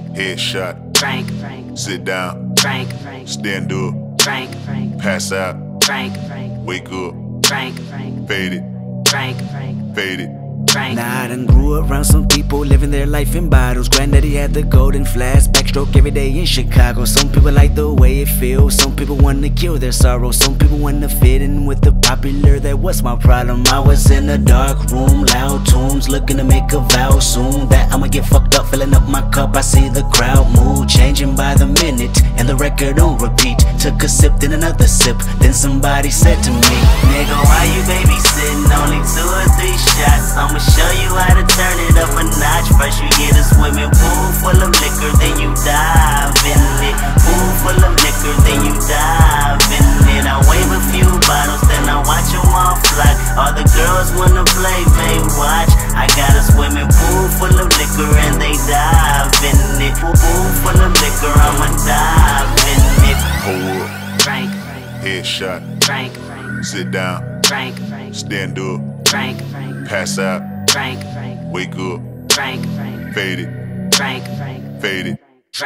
Headshot. Sit down. Stand up. Pass out. Wake up. Fade it. Fade it. Nah, I done grew around some people living their life in bottles. Granddaddy had the golden flask, backstroke every day in Chicago. Some people like the way it feels, some people wanna kill their sorrow. Some people wanna fit in with the popular, that was my problem. I was in a dark room, loud tunes, looking to make a vow soon that I'ma get fucked up, filling up my cup. I see the crowd mood changing by the minute, and the record on repeat. Took a sip, then another sip, then somebody said to me, "Nigga, why you babysitting? Only 2 or 3 shots. I'ma show you how to turn it up a notch. First you get a swimming pool full of liquor, then you dive in it. Pool full of liquor, then you dive in it. I wave a few bottles, then I watch them all fly. All the girls wanna play, they watch. I got a swimming pool full of liquor and they dive in it. Pool full of liquor, I'ma dive in it." Hold up. Headshot. Sit down. Stand up. Pass out. Wake up. Fade it. Fade it.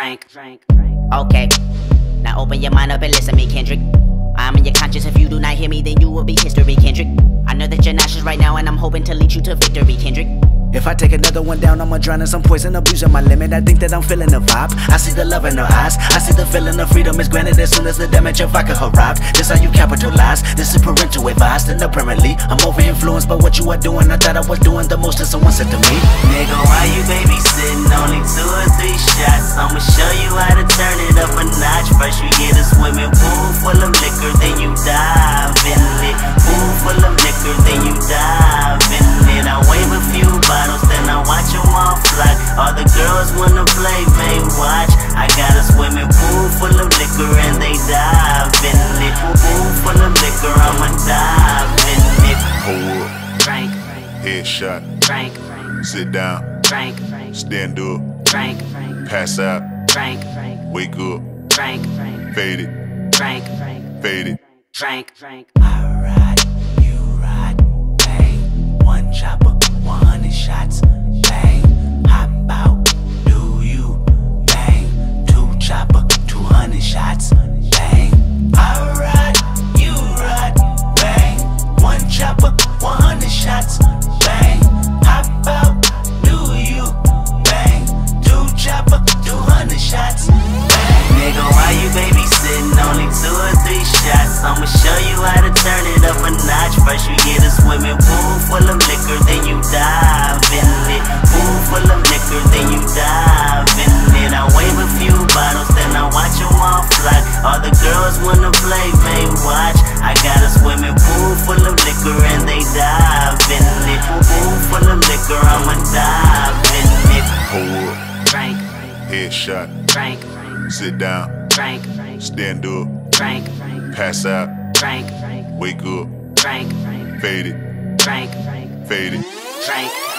Okay, now open your mind up and listen to me, Kendrick. I'm in your conscience. If you do not hear me, then you will be history, Kendrick. I know that you're nauseous right now, and I'm hoping to lead you to victory, Kendrick. If I take another one down, I'ma drown in some poison, abusing my limit. I think that I'm feeling the vibe. I see the love in her eyes. I see the feeling of freedom is granted as soon as the damage of vodka arrived. This how you capitalize. This is parental advice. And apparently, I'm over influenced by what you are doing. I thought I was doing the most, and someone said to me, "Nigga, why you babysitting? Only 2 or 3 shots. I'ma show you how to turn it up a notch. First you get a swimming pool full of liquor, then you dive in it. Pool full of liquor, then you dive in it. I wave a few bottles, then I watch them all fly. All the girls wanna play, they watch. I got a swimming pool full of liquor and they dive in it. Pool full of liquor, I'ma dive in it. Hold up. Headshot. Sit down. Stand up. Pass out. Wake up. Fade it. Fade it. I ride, you ride, bang. 1 chopper, 100 shots, bang. Hop out, do you, bang. 2 chopper, 200 shots, bang. I ride, you ride, bang. 1 chopper, 100 shots, bang. Hop out, do you, bang. 2 chopper, 200 shots, bang. Nigga, why you babysitting? Only 2 or 3 shots. I'ma show you how to turn it up a notch. First you get a swimming pool full of liquor, then you dive in it. Pool full of liquor, then you dive in it. I wave a few bottles, then I watch them all fly. All the girls wanna play, they watch. I got a swimming pool full of liquor and they dive in it. Pool full of liquor, I'ma dive in it. Hold up. Headshot. Sit down. Stand up. Pass out. Wake up. Fade it. Fade it.